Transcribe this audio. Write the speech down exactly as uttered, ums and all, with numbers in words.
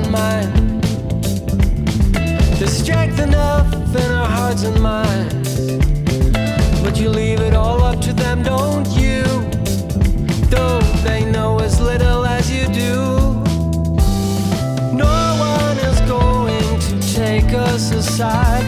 and mine. There's strength enough in our hearts and minds, but you leave it all up to them, don't you? Though they know as little as you do. No one is going to take us aside.